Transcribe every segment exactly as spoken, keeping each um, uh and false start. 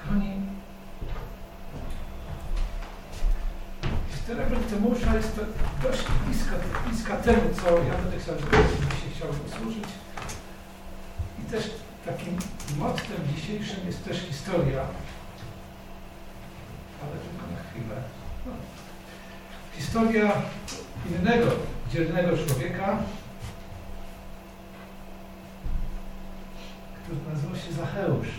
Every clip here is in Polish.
Kochani, historia Bartymeusza jest to dość bliska, bliska temu, co ja będę chciał dzisiaj chciałbym usłużyć. I też takim mottem dzisiejszym jest też historia, ale tylko na chwilę. No. Historia innego, dzielnego człowieka, który nazywa się Zacheusz.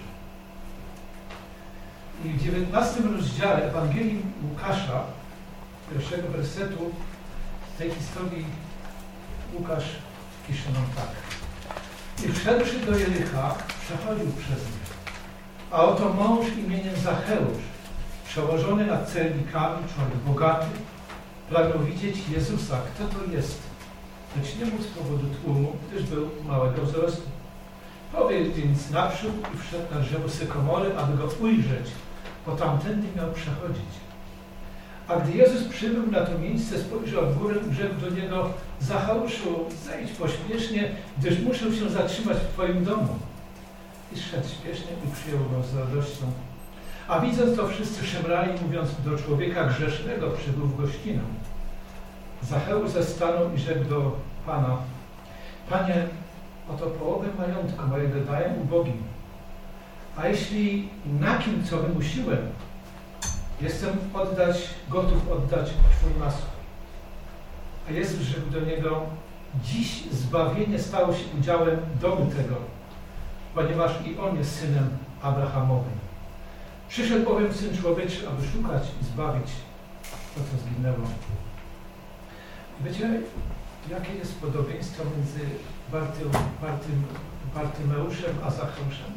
I w dziewiętnastym rozdziale Ewangelii Łukasza, pierwszego wersetu tej historii, Łukasz pisze nam tak. I wszedłszy do Jericha, przechodził przez nie. A oto mąż imieniem Zacheusz, przełożony nad celnikami, człowiek bogaty, pragnął widzieć Jezusa, kto to jest, lecz nie mógł z powodu tłumu, gdyż był małego wzrostu. Pobiegł więc naprzód i wszedł na drzewo sykomory, aby go ujrzeć, bo tamtędy miał przechodzić. A gdy Jezus przybył na to miejsce, spojrzał w górę i rzekł do niego: Zacheuszu, zejdź pośpiesznie, gdyż muszę się zatrzymać w Twoim domu. I szedł śpiesznie i przyjął go z radością. A widząc to, wszyscy szemrali, mówiąc: do człowieka grzesznego przybył w gościnę. Zacheusz zastanął i rzekł do Pana: Panie, oto połowę majątku mojego daję ubogim. A jeśli na kim co wymusiłem, jestem oddać, gotów oddać Twój nasłów. A Jezus rzekł do niego: dziś zbawienie stało się udziałem domu tego, ponieważ i on jest synem Abrahamowym. Przyszedł bowiem Syn Człowieczy, aby szukać i zbawić to, co zginęło. Wiecie, jakie jest podobieństwo między Bartym, Bartym, Bartymeuszem a Zacheuszem?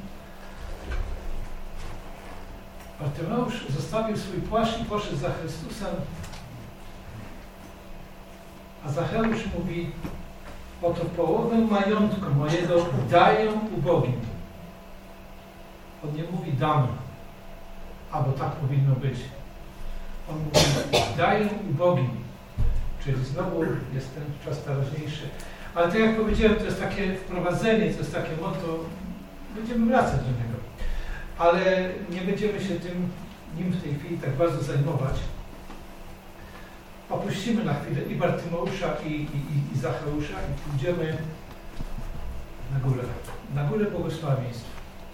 Bartymeusz zostawił swój płaszcz i poszedł za Chrystusem, a Zacheusz mówi: oto połowę majątku mojego daję ubogim. On nie mówi dam, albo tak powinno być. On mówi: daję ubogim. Czyli znowu jest ten czas teraźniejszy. Ale tak jak powiedziałem, to jest takie wprowadzenie, to jest takie motto, będziemy wracać do niego. Ale nie będziemy się tym, nim w tej chwili tak bardzo zajmować. Opuścimy na chwilę i Bartymeusza, i, i, i Zacheusza i pójdziemy na górę. Na górę błogosławieństw.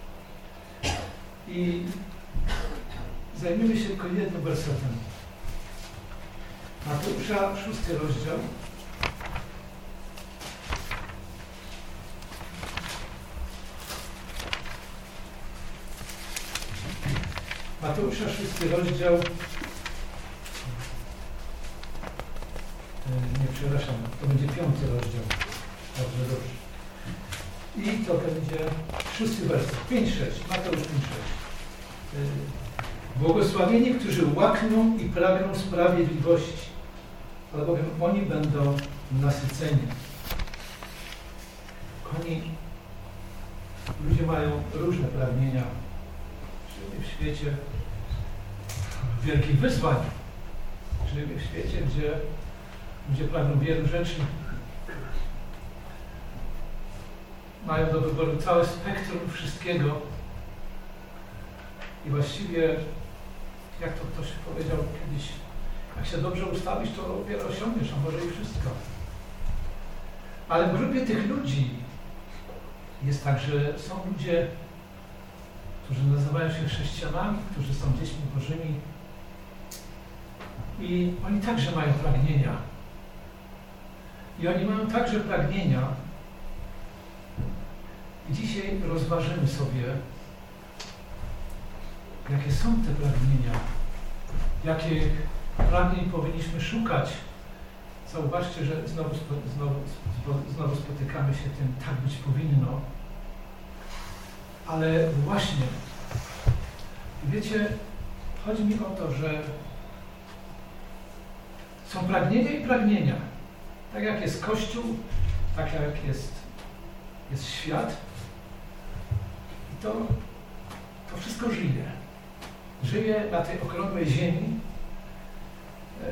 I zajmiemy się tylko jednym wersetem. Mateusza, szósty rozdział. Mateusza, szósty rozdział. Nie, przepraszam, to będzie piąty rozdział. Dobrze, dobrze. I to będzie szósty werset. pięć sześć. Mateusz pięć sześć. Błogosławieni, którzy łakną i pragną sprawiedliwości, albowiem oni będą nasyceni. Kochani, ludzie mają różne pragnienia. Żyjemy w świecie wielkich wyzwań. Żyjemy w świecie, gdzie ludzie pragną wielu rzeczy. Mają do wyboru całe spektrum wszystkiego. I właściwie, jak to ktoś powiedział kiedyś, jak się dobrze ustawisz, to wiele osiągniesz, a może i wszystko. Ale w grupie tych ludzi jest tak, że są ludzie, którzy nazywają się chrześcijanami, którzy są dziećmi Bożymi i oni także mają pragnienia. I oni mają także pragnienia. I dzisiaj rozważymy sobie, jakie są te pragnienia, jakie pragnień powinniśmy szukać. Zauważcie, że znowu, znowu, znowu spotykamy się tym, tak być powinno. Ale właśnie, wiecie, chodzi mi o to, że są pragnienia i pragnienia. Tak jak jest Kościół, tak jak jest, jest świat. I to, to wszystko żyje. Żyje na tej okrągłej ziemi. E,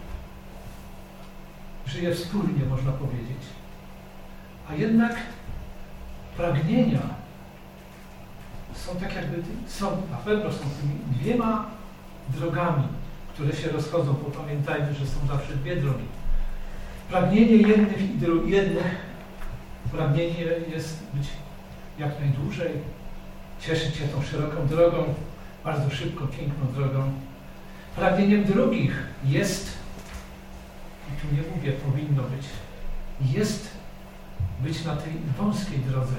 żyje wspólnie, można powiedzieć. A jednak pragnienia są tak jakby, są, na pewno są tymi dwiema drogami, które się rozchodzą, bo pamiętajmy, że są zawsze dwie drogi. Pragnienie jednych i dru- jednych, pragnienie jest być jak najdłużej, cieszyć się tą szeroką drogą, bardzo szybką, piękną drogą. Pragnieniem drugich jest, i tu nie mówię, powinno być, jest być na tej wąskiej drodze.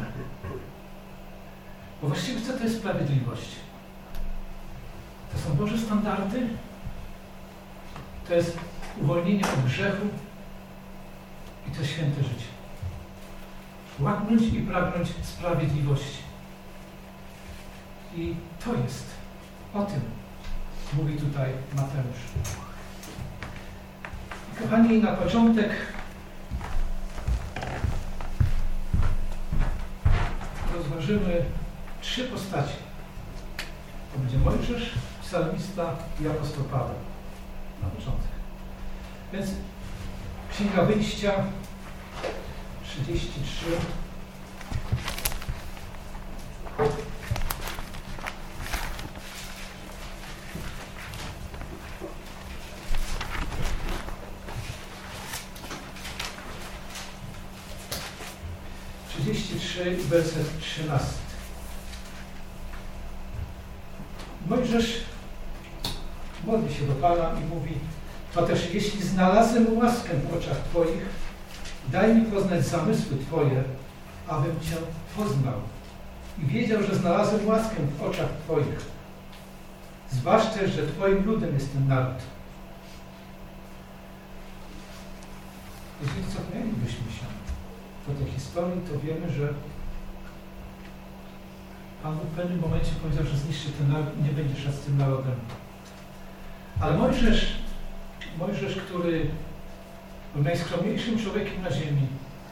Bo właściwie co to jest sprawiedliwość? To są Boże standardy, to jest uwolnienie od grzechu i to jest święte życie. Łaknąć i pragnąć sprawiedliwości. I to jest, o tym mówi tutaj Mateusz. I kochani, na początek rozważymy trzy postacie. To będzie Mojżesz, psalmista i apostoł Paweł. Na początek. Więc Księga Wyjścia trzydzieści trzy. trzydzieści trzy, werset trzynasty. Mojżesz modli się do Pana i mówi: to też jeśli znalazłem łaskę w oczach Twoich, daj mi poznać zamysły Twoje, abym Cię poznał i wiedział, że znalazłem łaskę w oczach Twoich. Zważ też, że Twoim ludem jest ten naród. Jeżeli cofnęlibyśmy się do tej historii, to wiemy, że Pan w pewnym momencie powiedział, że zniszczy ten naród i nie będzie szedł z tym narodem. Ale Mojżesz, Mojżesz, który był najskromniejszym człowiekiem na ziemi,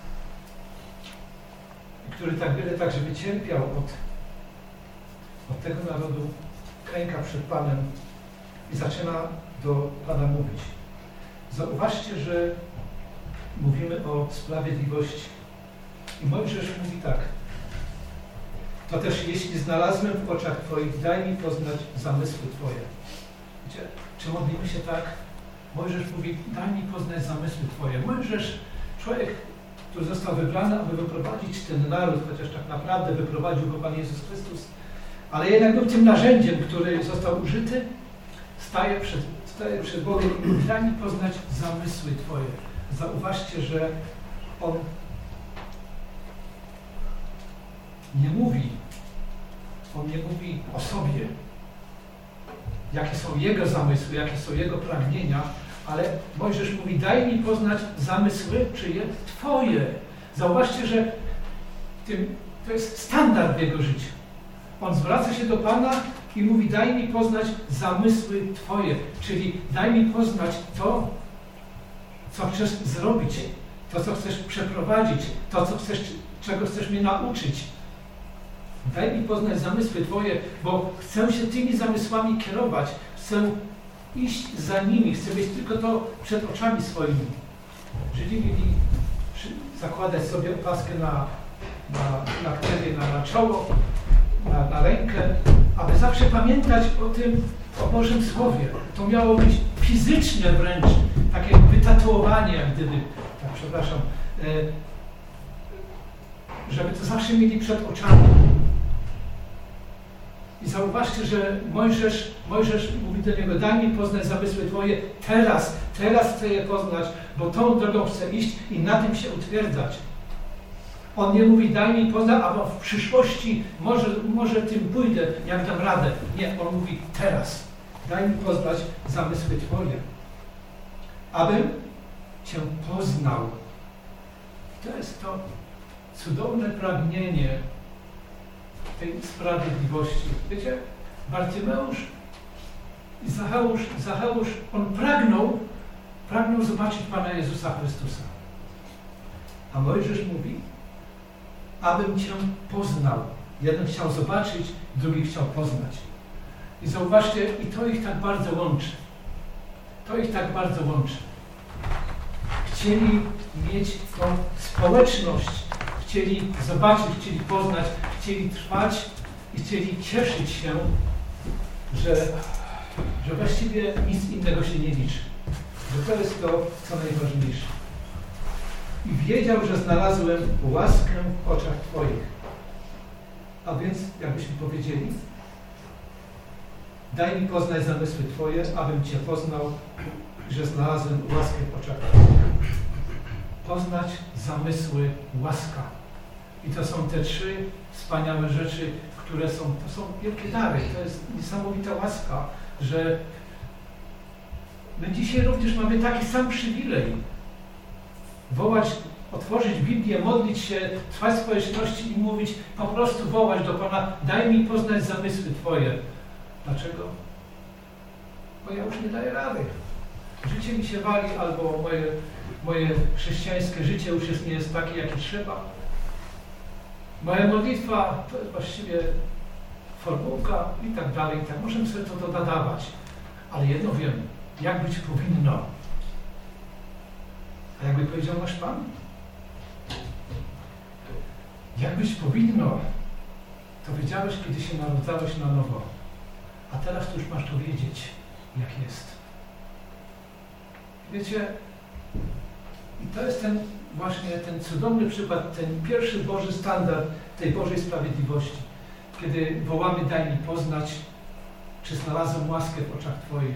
który tak wiele także wycierpiał od, od tego narodu, klęka przed Panem i zaczyna do Pana mówić. Zauważcie, że mówimy o sprawiedliwości. I Mojżesz mówi tak: to też jeśli znalazłem w oczach Twoich, daj mi poznać zamysły Twoje. Wiecie, czy modlimy się tak? Mojżesz mówi: daj mi poznać zamysły Twoje. Mojżesz, człowiek, który został wybrany, aby wyprowadzić ten naród, chociaż tak naprawdę wyprowadził go Pan Jezus Chrystus, ale jednak był tym narzędziem, który został użyty, staje przed, staje przed Bogiem i mówi: daj mi poznać zamysły Twoje. Zauważcie, że on nie mówi, on nie mówi o sobie, jakie są jego zamysły, jakie są jego pragnienia, ale Mojżesz mówi: daj mi poznać zamysły czyje? Twoje. Zauważcie, że tym, to jest standard w jego życiu. On zwraca się do Pana i mówi: daj mi poznać zamysły Twoje, czyli daj mi poznać to, co chcesz zrobić, to, co chcesz przeprowadzić, to, co chcesz, czego chcesz mnie nauczyć. Daj mi poznać zamysły Twoje, bo chcę się tymi zamysłami kierować, chcę iść za nimi, chcę mieć tylko to przed oczami swoimi. Żydzi mieli zakładać sobie opaskę na, na, na krewę, na, na czoło, na, na rękę, aby zawsze pamiętać o tym, o Bożym Słowie. To miało być fizycznie wręcz, takie wytatuowanie, jak gdyby, tak przepraszam, żeby to zawsze mieli przed oczami. I zauważcie, że Mojżesz, Mojżesz mówi do niego: daj mi poznać zamysły Twoje teraz, teraz chcę je poznać, bo tą drogą chcę iść i na tym się utwierdzać. On nie mówi: daj mi poznać, a w przyszłości może, może tym pójdę, jak dam radę. Nie, on mówi: teraz, daj mi poznać zamysły Twoje, abym Cię poznał. To jest to cudowne pragnienie tej sprawiedliwości. Wiecie, Bartymeusz i Zacheusz, Zacheusz, on pragnął, pragnął zobaczyć Pana Jezusa Chrystusa. A Mojżesz mówi: abym Cię poznał. Jeden chciał zobaczyć, drugi chciał poznać. I zauważcie, i to ich tak bardzo łączy. To ich tak bardzo łączy. Chcieli mieć tą społeczność, chcieli zobaczyć, chcieli poznać, chcieli trwać i chcieli cieszyć się, że, że właściwie nic innego się nie liczy, że to jest to, co najważniejsze. I wiedział, że znalazłem łaskę w oczach Twoich. A więc, jakbyśmy powiedzieli, daj mi poznać zamysły Twoje, abym Cię poznał, że znalazłem łaskę w oczach Twoich. Poznać zamysły, łaska. I to są te trzy wspaniałe rzeczy, które są, to są wielkie dary. To jest niesamowita łaska, że my dzisiaj również mamy taki sam przywilej. Wołać, otworzyć Biblię, modlić się, trwać w społeczności i mówić, po prostu wołać do Pana, daj mi poznać zamysły Twoje. Dlaczego? Bo ja już nie daję rady. Życie mi się wali, albo moje, moje chrześcijańskie życie już jest, nie jest takie, jakie trzeba. Moja modlitwa to jest właściwie formułka i tak dalej, i tak. Możemy sobie to dodawać. Ale jedno wiem, jak być powinno. A jakby powiedział nasz Pan? Jak być powinno, to wiedziałeś, kiedy się narodzałeś na nowo. A teraz to już masz to wiedzieć, jak jest. Wiecie, i to jest ten właśnie ten cudowny przykład, ten pierwszy Boży standard tej Bożej sprawiedliwości. Kiedy wołamy, daj mi poznać, czy znalazłem łaskę w oczach Twoich.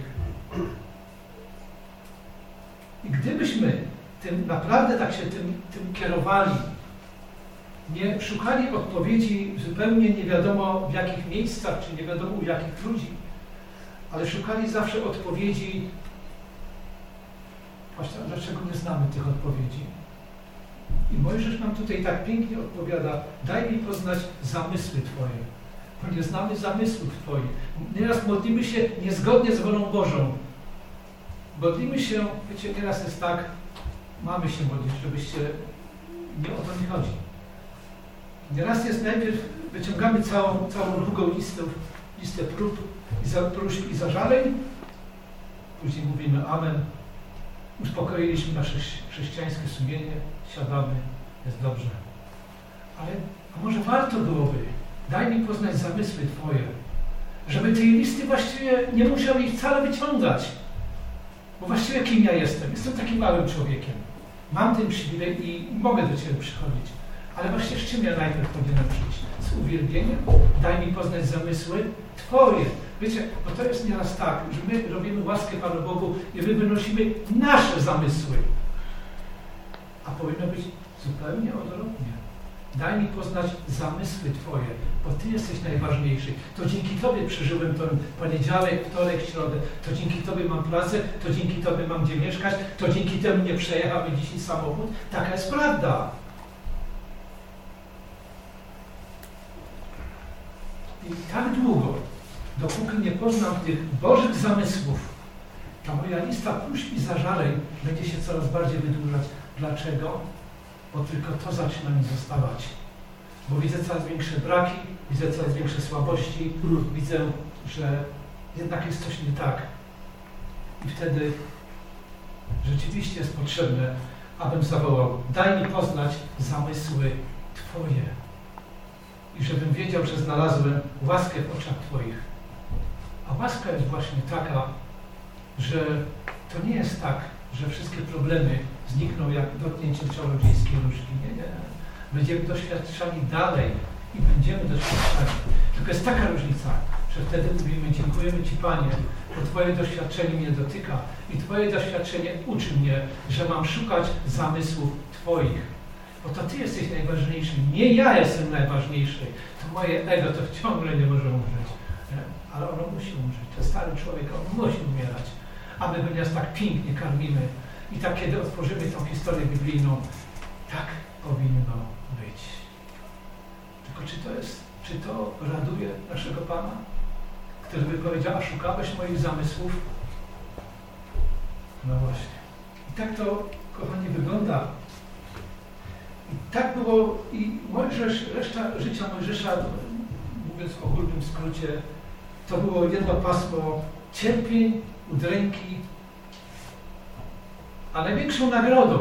I gdybyśmy tym naprawdę tak się tym, tym kierowali, nie szukali odpowiedzi zupełnie nie wiadomo w jakich miejscach, czy nie wiadomo u jakich ludzi, ale szukali zawsze odpowiedzi, właśnie dlaczego nie znamy tych odpowiedzi. I Mojżesz nam tutaj tak pięknie odpowiada, daj mi poznać zamysły Twoje, bo nie znamy zamysłów Twoich. Nieraz modlimy się niezgodnie z wolą Bożą. Modlimy się, wiecie, nieraz jest tak, mamy się modlić, żebyście, nie o to nie chodzi. Nieraz jest najpierw, wyciągamy całą, całą długą listę, listę prób i za, próśb i zażaleń, później mówimy amen, uspokoiliśmy nasze chrześcijańskie sumienie, siadamy, jest dobrze. Ale a może warto byłoby, daj mi poznać zamysły Twoje, żeby tej listy właściwie nie musiał ich wcale wyciągać. Bo właściwie kim ja jestem? Jestem takim małym człowiekiem. Mam ten przywilej i mogę do Ciebie przychodzić. Ale właśnie z czym ja najpierw powinienem przyjść? Z uwielbieniem? Daj mi poznać zamysły Twoje. Wiecie, bo to jest nieraz tak, że my robimy łaskę Panu Bogu i my wynosimy nasze zamysły. A powinno być zupełnie odwrotnie. Daj mi poznać zamysły Twoje, bo Ty jesteś najważniejszy. To dzięki Tobie przeżyłem ten poniedziałek, wtorek, środę. To dzięki Tobie mam pracę, to dzięki Tobie mam gdzie mieszkać, to dzięki temu nie przejechał mi dzisiaj samochód. Taka jest prawda. I tak długo, dopóki nie poznam tych Bożych zamysłów, ta moja lista próśb i zażaleń będzie się coraz bardziej wydłużać. Dlaczego? Bo tylko to zaczyna mi zostawać. Bo widzę coraz większe braki, widzę coraz większe słabości, widzę, że jednak jest coś nie tak. I wtedy rzeczywiście jest potrzebne, abym zawołał, daj mi poznać zamysły Twoje. I żebym wiedział, że znalazłem łaskę w oczach Twoich. A łaska jest właśnie taka, że to nie jest tak, że wszystkie problemy znikną jak dotknięciem czarodziejskiej różdżki. Nie, nie. Będziemy doświadczali dalej i będziemy doświadczali. Tylko jest taka różnica, że wtedy mówimy, dziękujemy Ci, Panie, bo Twoje doświadczenie mnie dotyka i Twoje doświadczenie uczy mnie, że mam szukać zamysłów Twoich. Bo to Ty jesteś najważniejszy, nie ja jestem najważniejszy. To moje ego to ciągle nie może umrzeć. Nie? Ale ono musi umrzeć. To stary człowiek, on musi umierać. A my go nieraz tak pięknie karmimy. I tak, kiedy otworzymy tą historię biblijną, tak powinno być. Tylko czy to jest, czy to raduje naszego Pana, który by powiedział, a szukałeś moich zamysłów? No właśnie. I tak to, kochani, wygląda. I tak było i Mojżesz, reszta życia Mojżesza, mówiąc w ogólnym skrócie, to było jedno pasmo cierpień, udręki, a największą nagrodą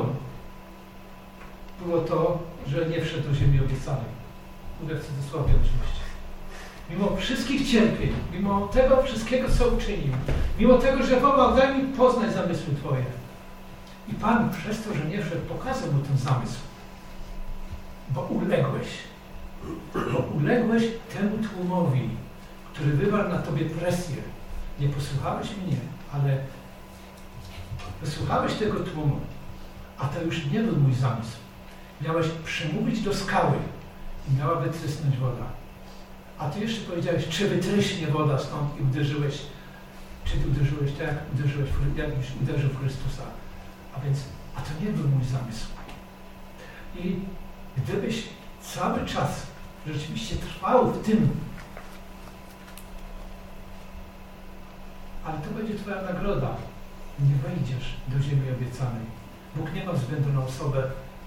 było to, że nie wszedł do ziemi obiecanej. Mówię w cudzysłowie oczywiście. mimo wszystkich cierpień, mimo tego wszystkiego, co uczynił, mimo tego, że wołał, daj mi poznać zamysły Twoje. I Pan przez to, że nie wszedł, pokazał mu ten zamysł. Bo uległeś. Bo uległeś temu tłumowi, który wywarł na Tobie presję. Nie posłuchałeś mnie, ale wysłuchałeś tego tłumu. A to już nie był mój zamysł. Miałeś przemówić do skały i miała wytrysnąć woda. A Ty jeszcze powiedziałeś, czy wytryśnie woda stąd i uderzyłeś, czy Ty uderzyłeś tak, jak uderzyłeś, jak już uderzył w Chrystusa. A więc, a to nie był mój zamysł. I gdybyś cały czas rzeczywiście trwał w tym, ale to będzie Twoja nagroda. Nie wejdziesz do ziemi obiecanej. Bóg nie ma względu na osobę.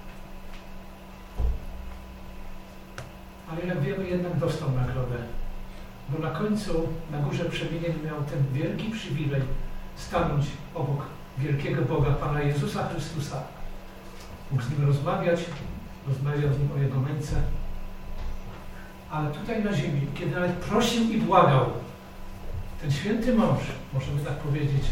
Ale jak wiemy, jednak dostał nagrodę. Bo na końcu, na górze przemienień miał ten wielki przywilej stanąć obok wielkiego Boga, Pana Jezusa Chrystusa. Mógł z Nim rozmawiać, rozmawiał z Nim o Jego męce. Ale tutaj na ziemi, kiedy nawet prosił i błagał, ten święty mąż, możemy tak powiedzieć,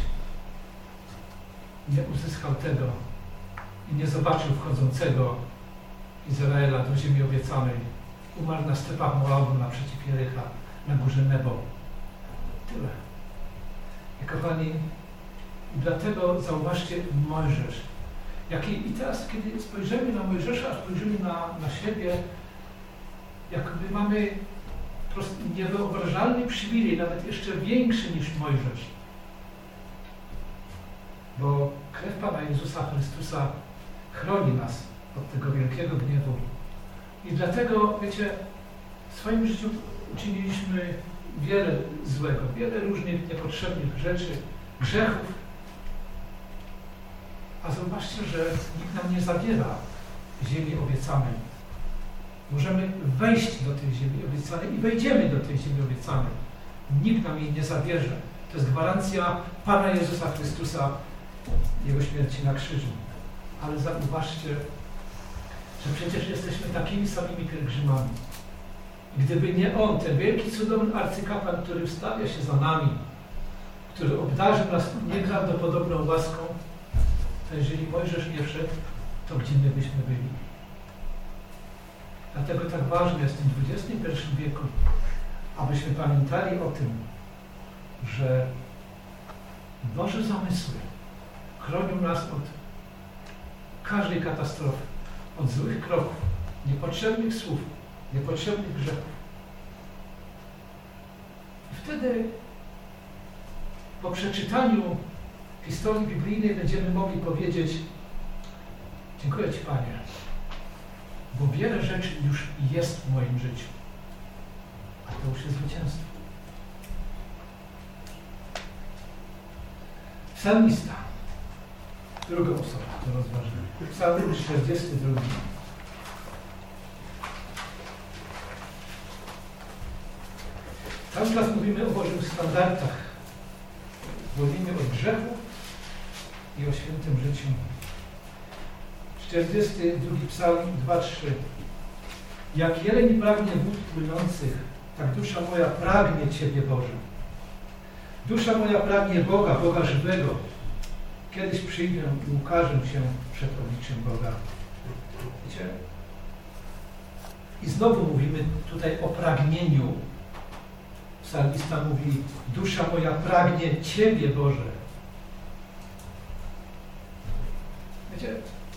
nie uzyskał tego i nie zobaczył wchodzącego Izraela do ziemi obiecanej. Umarł na stepach Moabu naprzeciw Jericha, na górze Nebo. Tyle. I kochani, i dlatego zauważcie Mojżesz. Jaki, I teraz, kiedy spojrzymy na Mojżesza, spojrzymy na, na siebie, jakby mamy niewyobrażalny przywilej, nawet jeszcze większy niż Mojżesz. Bo krew Pana Jezusa Chrystusa chroni nas od tego wielkiego gniewu. I dlatego, wiecie, w swoim życiu uczyniliśmy wiele złego, wiele różnych niepotrzebnych rzeczy, grzechów. A zobaczcie, że nikt nam nie zabiera ziemi obiecanej. Możemy wejść do tej ziemi obiecanej i wejdziemy do tej ziemi obiecanej. Nikt nam jej nie zabierze. To jest gwarancja Pana Jezusa Chrystusa, Jego śmierci na krzyżu. Ale zauważcie, że przecież jesteśmy takimi samymi pielgrzymami. I gdyby nie On, ten wielki, cudowny arcykapłan, który wstawia się za nami, który obdarzył nas nieprawdopodobną łaską, to jeżeli Mojżesz nie wszedł, to gdzie my byśmy byli? Dlatego tak ważne jest w tym dwudziestym pierwszym wieku, abyśmy pamiętali o tym, że Boże zamysły chronią nas od każdej katastrofy, od złych kroków, niepotrzebnych słów, niepotrzebnych grzechów. I wtedy po przeczytaniu historii biblijnej będziemy mogli powiedzieć: dziękuję Ci, Panie, bo wiele rzeczy już jest w moim życiu, a to już jest zwycięstwo. Psalmista, druga osoba, to rozważmy. Psalm czterdziesty drugi. Cały czas mówimy o Bożych standardach. Wolimy od grzechu i o świętym życiu. czterdziesty drugi Psalm dwa trzy. Jak jeleń pragnie wód płynących, tak dusza moja pragnie Ciebie, Boże. Dusza moja pragnie Boga, Boga żywego. Kiedyś przyjdę i ukażę się przed obliczem Boga. Wiecie? I znowu mówimy tutaj o pragnieniu. Psalmista mówi: dusza moja pragnie Ciebie, Boże. Wiecie?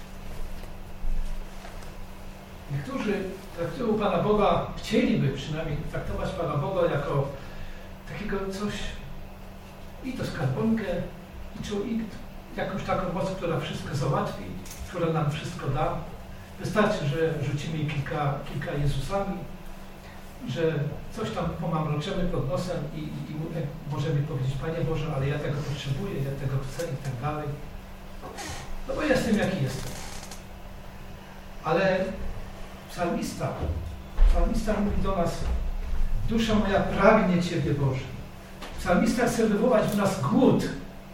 Niektórzy traktują Pana Boga, chcieliby przynajmniej traktować Pana Boga jako takiego coś, i to skarbonkę, i, czu, i jakąś taką moc, która wszystko załatwi, która nam wszystko da. Wystarczy, że rzucimy kilka, kilka Jezusami, że coś tam pomamroczemy pod nosem i, i, i możemy powiedzieć: Panie Boże, ale ja tego potrzebuję, ja tego chcę i tak dalej. No bo jestem jaki jestem. Ale psalmista, psalmista mówi do nas: dusza moja pragnie Ciebie, Boże. Psalmista chce wywołać w nas głód.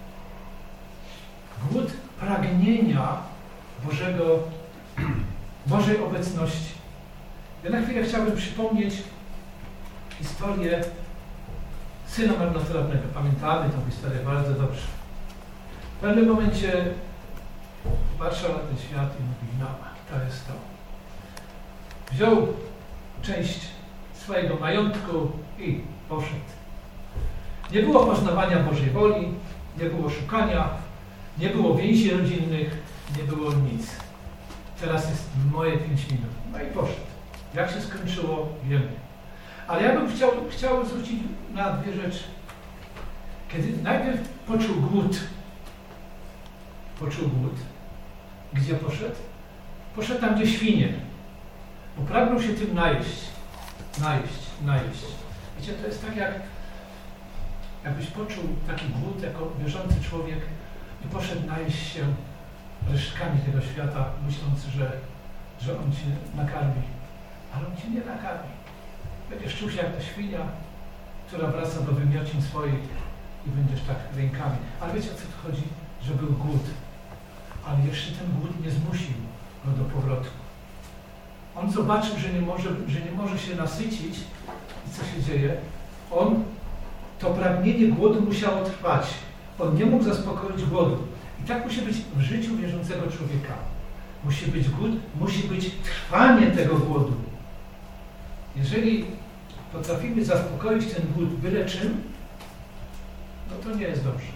Głód pragnienia Bożego, Bożej obecności. Ja na chwilę chciałbym przypomnieć historię syna marnotrawnego. Pamiętamy tę historię bardzo dobrze. W pewnym momencie patrzył na ten świat i mówi, no, to jest to. Wziął część swojego majątku i poszedł. Nie było poznawania Bożej woli, nie było szukania, nie było więzi rodzinnych, nie było nic. Teraz jest moje pięć minut. No i poszedł. Jak się skończyło, wiemy. Ale ja bym chciał, chciał zwrócić na dwie rzeczy. Kiedy najpierw poczuł głód, poczuł głód, gdzie poszedł? Poszedł tam, gdzie świnie. Bo pragnął się tym najeść. Najeść, najeść. Wiecie, to jest tak jak jakbyś poczuł taki głód jako wierzący człowiek i poszedł najeść się resztkami tego świata, myśląc, że, że on cię nakarmi. Ale on cię nie nakarmi. Będziesz czuł się jak ta świnia, która wraca do wymiocin swoich i będziesz tak rękami. Ale wiecie, o co tu chodzi? Że był głód. Ale jeszcze ten głód nie zmusił go do powrotu. On zobaczył, że nie może, że nie może się nasycić i co się dzieje? On, to pragnienie głodu musiało trwać. On nie mógł zaspokoić głodu. I tak musi być w życiu wierzącego człowieka. Musi być głód, musi być trwanie tego głodu. Jeżeli potrafimy zaspokoić ten głód byle czym, no to nie jest dobrze.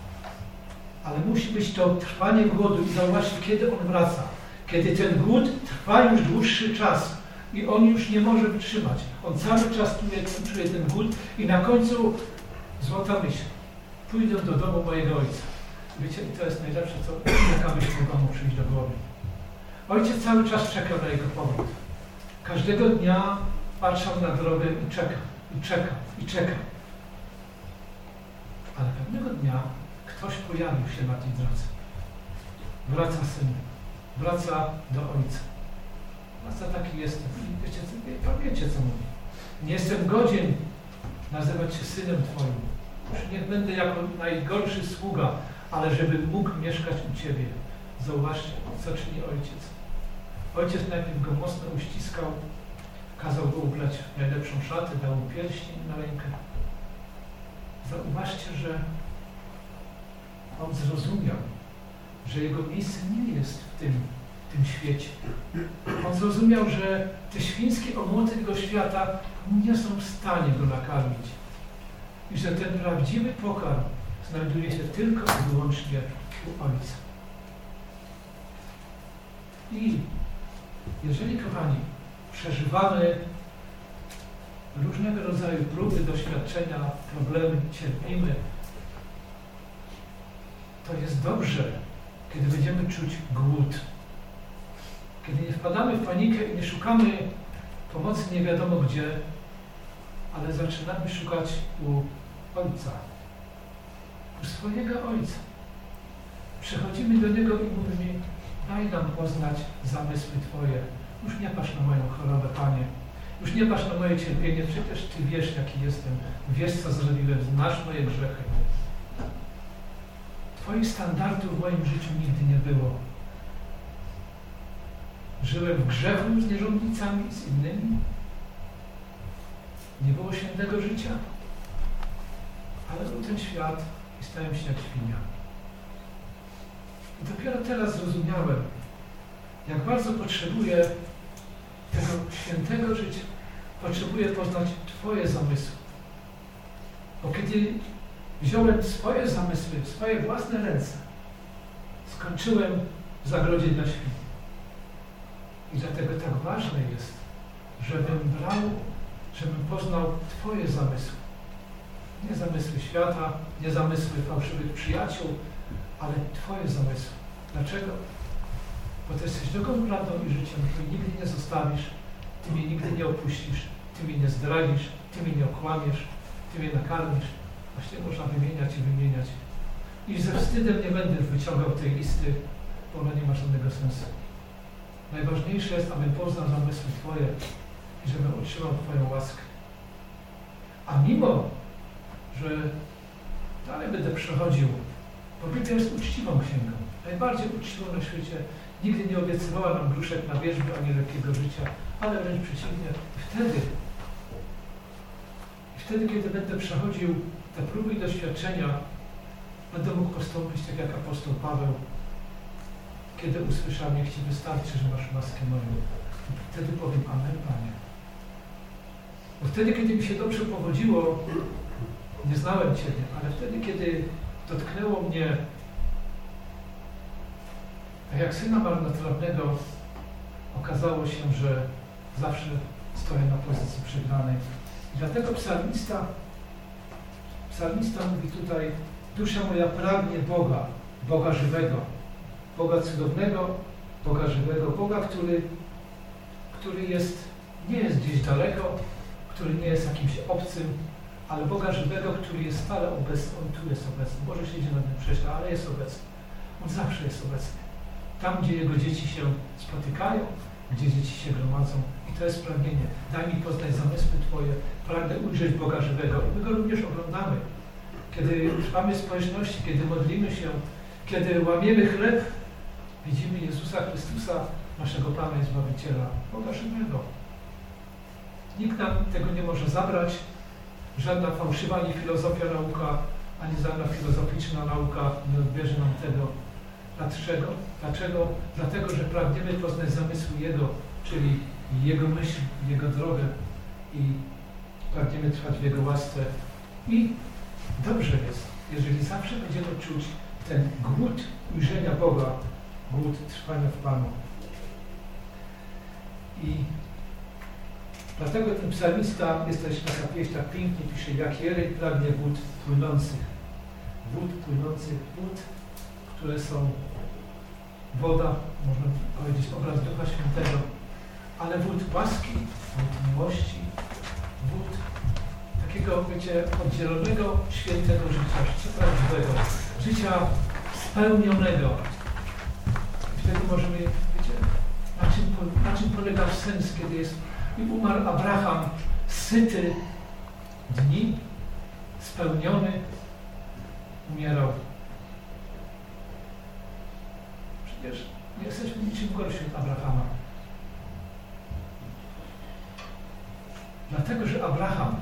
Ale musi być to trwanie głodu i zauważcie, kiedy on wraca. Kiedy ten głód trwa już dłuższy czas i on już nie może wytrzymać. On cały czas czuje, czuje ten głód i na końcu złota myśl. Pójdę do domu mojego ojca. Wiecie, i to jest najlepsze, co jaka myśl mogła mu przyjść do głowy. Ojciec cały czas czekał na jego powrót. Każdego dnia patrzał na drogę i czekał, i czekał, i czekał. Ale pewnego dnia ktoś pojawił się na tej drodze. Wraca syn, wraca do ojca. Wraca taki jestem. I wiecie, wiecie co mówi. Nie jestem godzien nazywać się synem Twoim. Już niech będę jako najgorszy sługa, ale żebym mógł mieszkać u Ciebie. Zauważcie, co czyni ojciec. Ojciec najpierw go mocno uściskał, kazał go ubrać w najlepszą szatę, dał mu pierścień na rękę. Zauważcie, że on zrozumiał, że jego miejsce nie jest w tym, w tym świecie. On zrozumiał, że te świńskie omłoty tego świata nie są w stanie go nakarmić. I że ten prawdziwy pokarm znajduje się tylko i wyłącznie u Ojca. I jeżeli, kochani, przeżywamy różnego rodzaju próby, doświadczenia, problemy, cierpimy, to jest dobrze, kiedy będziemy czuć głód. Kiedy nie wpadamy w panikę i nie szukamy pomocy nie wiadomo gdzie, ale zaczynamy szukać u Ojca, u swojego Ojca. Przychodzimy do Niego i mówimy, daj nam poznać zamysły Twoje. Już nie patrz na moją chorobę, Panie. Już nie patrz na moje cierpienie. Przecież Ty wiesz, jaki jestem. Wiesz, co zrobiłem. Znasz moje grzechy. Twoich standardów w moim życiu nigdy nie było. Żyłem w grzechu z nierządnicami, z innymi. Nie było świętego życia. Ale był ten świat i stałem się jak świnia. I dopiero teraz zrozumiałem, jak bardzo potrzebuję tego świętego życia. Potrzebuję poznać Twoje zamysły. Bo kiedy wziąłem swoje zamysły w swoje własne ręce, skończyłem w zagrodzie dla świn. I dlatego tak ważne jest, żebym brał, żebym poznał Twoje zamysły. Nie zamysły świata, nie zamysły fałszywych przyjaciół, ale Twoje zamysły. Dlaczego? Bo Ty jesteś drogą, prawdą i życiem, Ty mnie nigdy nie zostawisz, Ty mnie nigdy nie opuścisz, Ty mnie nie zdradzisz, Ty mnie nie okłamiesz, Ty mnie nakarmisz. Właśnie można wymieniać i wymieniać. I ze wstydem nie będę wyciągał tej listy, bo ona nie ma żadnego sensu. Najważniejsze jest, abym poznał zamysły Twoje i żebym otrzymał Twoją łaskę. A mimo, że dalej będę przechodził, bo Biblia jest uczciwą księgą, najbardziej uczciwą na świecie, nigdy nie obiecywała nam gruszek na wierzbie ani lekkiego życia, ale wręcz przeciwnie, wtedy, wtedy, kiedy będę przechodził te próby i doświadczenia, będę mógł postąpić tak jak apostoł Paweł, kiedy usłyszał, niech Ci wystarczy, że masz łaskę moją. Wtedy powiem amen, Panie. Bo wtedy, kiedy mi się dobrze powodziło, nie znałem Ciebie, ale wtedy, kiedy dotknęło mnie, tak jak syna marnotrawnego, okazało się, że zawsze stoję na pozycji przegranej. I dlatego psalmista, psalmista mówi tutaj, dusza moja pragnie Boga, Boga żywego, Boga cudownego, Boga żywego, Boga, który, który jest, nie jest gdzieś daleko, który nie jest jakimś obcym, ale Boga żywego, który jest stale obecny. On tu jest obecny. Może się idzie na tym prześle, ale jest obecny. On zawsze jest obecny. Tam, gdzie Jego dzieci się spotykają, gdzie dzieci się gromadzą. I to jest pragnienie. Daj mi poznać zamysły Twoje. Pragnę ujrzeć Boga żywego. I my Go również oglądamy. Kiedy trwamy w społeczności, kiedy modlimy się, kiedy łamiemy chleb, widzimy Jezusa Chrystusa, naszego Pana i Zbawiciela, Boga żywego. Nikt nam tego nie może zabrać. Żadna fałszywa ani filozofia nauka, ani żadna filozoficzna nauka nie odbierze nam tego. Dlaczego? Dlaczego? Dlatego, że pragniemy poznać zamysł Jego, czyli Jego myśl, Jego drogę i pragniemy trwać w Jego łasce. I dobrze jest, jeżeli zawsze będziemy czuć ten głód ujrzenia Boga, głód trwania w Panu. I dlatego ten psalmista, jest też taka pieśń, tak pięknie pisze, jak jeleń pragnie wód płynących. Wód płynących, wód, które są woda, można powiedzieć, obraz Ducha Świętego, ale wód łaski, wód miłości, wód takiego, wiecie, oddzielonego, świętego życia, życia prawdziwego, życia spełnionego. I wtedy możemy, wiecie, na czym, na czym polega sens, kiedy jest i umarł Abraham, syty dni, spełniony, umierał. Przecież nie jesteśmy niczym gorsi od Abrahama. Dlatego, że Abraham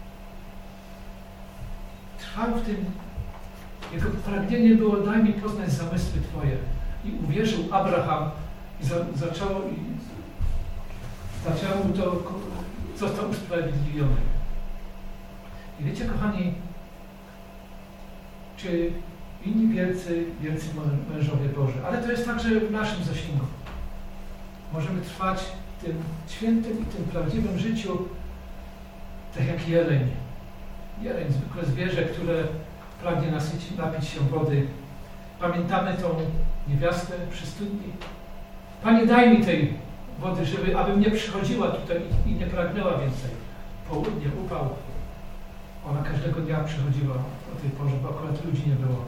trwał w tym, jego pragnienie było, daj mi poznać zamysły Twoje. I uwierzył Abraham i za, zaczęło i zaczęło mu to, został usprawiedliwiony. I wiecie, kochani, czy inni wielcy, wielcy mężowie Boży, ale to jest także w naszym zasięgu. Możemy trwać w tym świętym i tym prawdziwym życiu, tak jak jeleń. Jeleń, zwykłe zwierzę, które pragnie nasycić, napić się wody. Pamiętamy tą niewiastę przy studni. Panie, daj mi tej wody żywej, abym nie przychodziła tutaj i nie pragnęła więcej. Południe, upał. Ona każdego dnia przychodziła o tej porze, bo akurat ludzi nie było.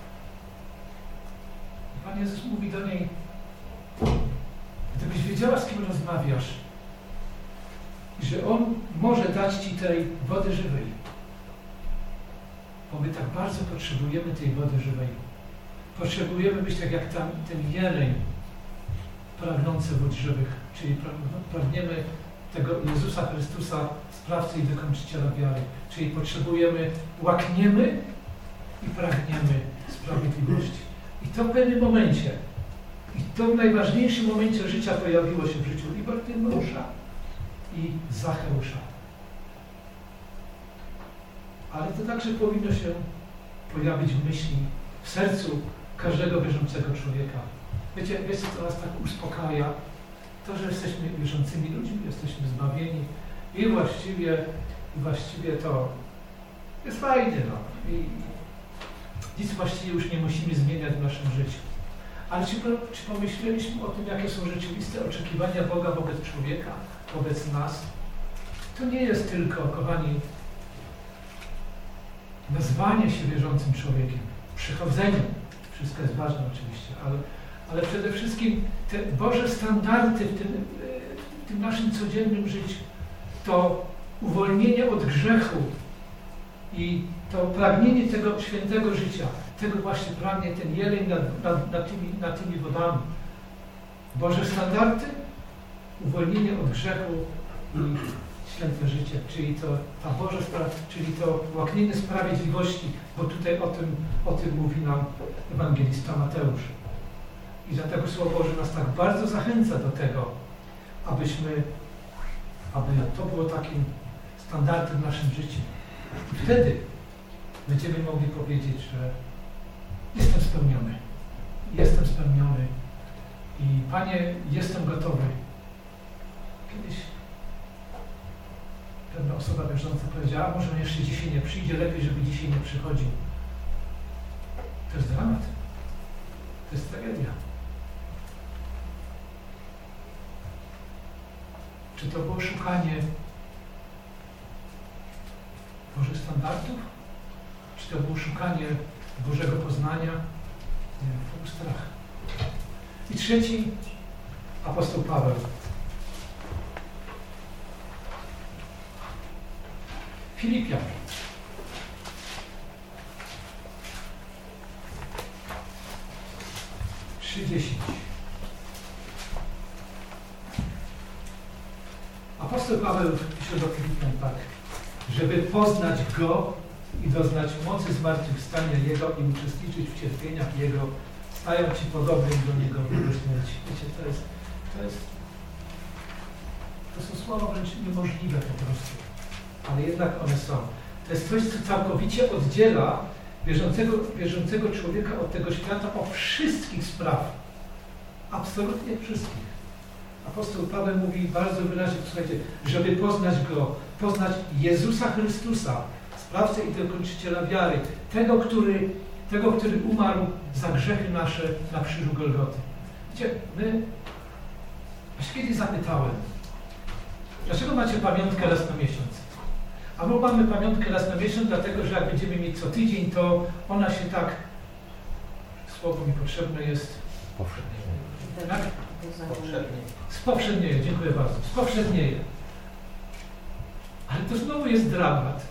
I Pan Jezus mówi do niej, gdybyś wiedziała, z kim rozmawiasz, i że On może dać Ci tej wody żywej. Bo my tak bardzo potrzebujemy tej wody żywej. Potrzebujemy być tak jak tam, ten jeleń pragnący wód żywych, czyli pragniemy tego Jezusa Chrystusa, sprawcy i wykończyciela wiary. Czyli potrzebujemy, łakniemy i pragniemy sprawiedliwości. I to w pewnym momencie, i to w najważniejszym momencie życia pojawiło się w życiu i Bartymeusza, i Zacheusza. Ale to także powinno się pojawić w myśli, w sercu każdego wierzącego człowieka. Wiecie, wiecie, co nas tak uspokaja? To, że jesteśmy wierzącymi ludźmi, jesteśmy zbawieni i właściwie, i właściwie to jest fajne, no. I nic właściwie już nie musimy zmieniać w naszym życiu. Ale czy, czy pomyśleliśmy o tym, jakie są rzeczywiste oczekiwania Boga wobec człowieka, wobec nas? To nie jest tylko, kochani, nazwanie się wierzącym człowiekiem, przychodzenie. Wszystko jest ważne oczywiście, ale, ale przede wszystkim te Boże standardy w tym, w tym naszym codziennym życiu, to uwolnienie od grzechu i to pragnienie tego świętego życia, tego właśnie pragnie ten jeleń nad, nad, nad, tymi, nad tymi wodami. Boże standardy, uwolnienie od grzechu i święte życie, czyli to ta Boża sprawa, czyli to łaknienie sprawiedliwości, bo tutaj o tym, o tym mówi nam ewangelista Mateusz. I dlatego Słowo Boże nas tak bardzo zachęca do tego, abyśmy, aby to było takim standardem w naszym życiu. I wtedy będziemy mogli powiedzieć, że jestem spełniony. Jestem spełniony. I Panie, jestem gotowy. Kiedyś pewna osoba wierząca powiedziała, a może on jeszcze dzisiaj nie przyjdzie, lepiej, żeby dzisiaj nie przychodził. To jest dramat. To jest tragedia. Czy to było szukanie Bożych standardów? Czy to było szukanie Bożego poznania? Nie, to był strach. I trzeci, apostoł Paweł. Filipian. trzy dziesięć. Apostoł Paweł pisze do Filipian tak, żeby poznać Go i doznać mocy zmartwychwstania Jego i uczestniczyć w cierpieniach Jego, stają Ci podobnym do Niego w Jego śmierci. Wiecie, to jest, to jest, to są słowa wręcz niemożliwe po prostu, ale jednak one są. To jest coś, co całkowicie oddziela wierzącego, wierzącego człowieka od tego świata o wszystkich spraw. Absolutnie wszystkich. Apostoł Paweł mówi bardzo wyraźnie, słuchajcie, żeby poznać Go, poznać Jezusa Chrystusa, sprawcę i dokończyciela wiary, tego, który, tego, który umarł za grzechy nasze na krzyżu Golgoty. Wiecie, my, ja się kiedyś zapytałem, dlaczego macie pamiątkę raz na miesiąc? A my mamy pamiątkę raz na miesiąc, dlatego, że jak będziemy mieć co tydzień, to ona się tak, słowo mi potrzebne jest, Powszednieje. tak? Powszednieje. Spowszednieje, dziękuję bardzo. Spowszednieje. Ale to znowu jest dramat.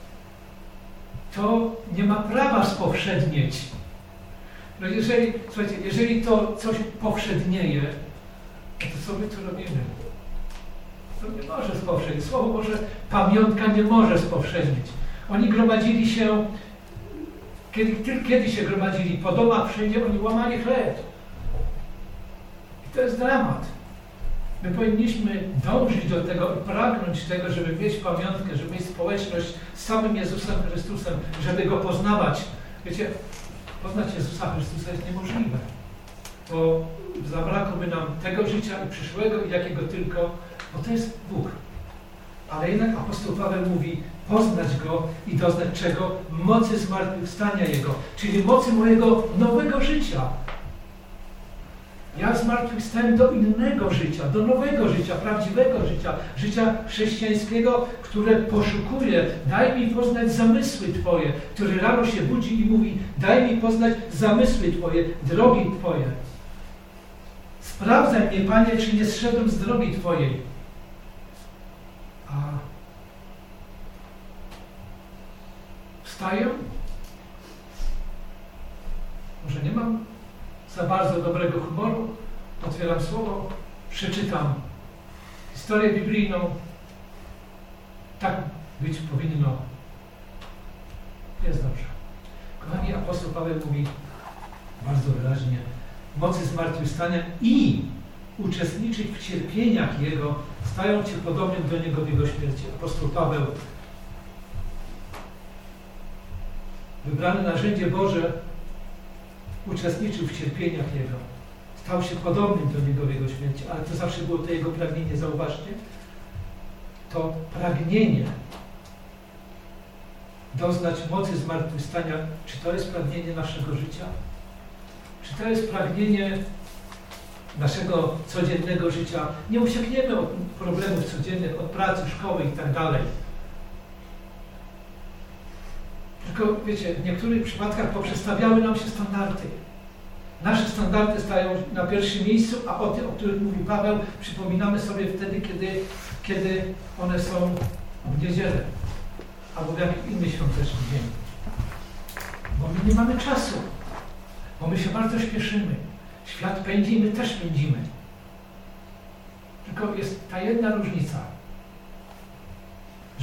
To nie ma prawa spowszednieć. No jeżeli, słuchajcie, jeżeli to coś powszednieje, to co my tu robimy? To nie może spowszednieć. Słowo Boże, pamiątka nie może spowszednieć. Oni gromadzili się, kiedy, kiedy się gromadzili? Po domach wszędzie oni łamali chleb. I to jest dramat. My powinniśmy dążyć do tego i pragnąć tego, żeby mieć pamiątkę, żeby mieć społeczność z samym Jezusem Chrystusem, żeby Go poznawać. Wiecie, poznać Jezusa Chrystusa jest niemożliwe, bo zabrakłoby nam tego życia i przyszłego i jakiego tylko, bo to jest Bóg. Ale jednak apostoł Paweł mówi, poznać Go i doznać czego? Mocy zmartwychwstania Jego, czyli mocy mojego nowego życia. Ja zmartwychwstałem do innego życia, do nowego życia, prawdziwego życia, życia chrześcijańskiego, które poszukuje. Daj mi poznać zamysły Twoje, który rano się budzi i mówi, daj mi poznać zamysły Twoje, drogi Twoje. Sprawdzaj mnie, Panie, czy nie zszedłem z drogi Twojej. A wstaję? Może nie mam za bardzo dobrego humoru, otwieram słowo, przeczytam historię biblijną. Tak być powinno. Jest dobrze. Kochani, apostoł Paweł mówi bardzo wyraźnie, mocy zmartwychwstania i uczestniczyć w cierpieniach Jego, stają Cię podobnym do Niego w Jego śmierci. Apostoł Paweł, wybrane narzędzie Boże, uczestniczył w cierpieniach Jego. Stał się podobnym do Niego w Jego śmierci, ale to zawsze było to Jego pragnienie. Zauważcie, to pragnienie doznać mocy zmartwychwstania, czy to jest pragnienie naszego życia? Czy to jest pragnienie naszego codziennego życia? Nie uciekniemy od problemów codziennych, od pracy, szkoły i tak dalej. Tylko, wiecie, w niektórych przypadkach poprzestawiały nam się standardy. Nasze standardy stają na pierwszym miejscu, a o tych, o których mówi Paweł, przypominamy sobie wtedy, kiedy, kiedy one są w niedzielę albo w jakiś inny świąteczny dzień. Bo my nie mamy czasu, bo my się bardzo śpieszymy. Świat pędzi i my też pędzimy. Tylko jest ta jedna różnica.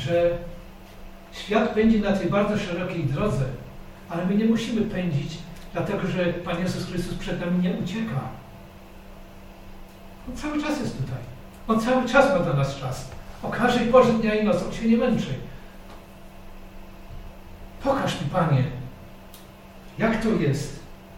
że świat pędzi na tej bardzo szerokiej drodze, ale my nie musimy pędzić, dlatego że Pan Jezus Chrystus przed nami nie ucieka. On cały czas jest tutaj. On cały czas ma dla nas czas. O każdej porze dnia i nocy. On się nie męczy. Pokaż mi, Panie, jak to jest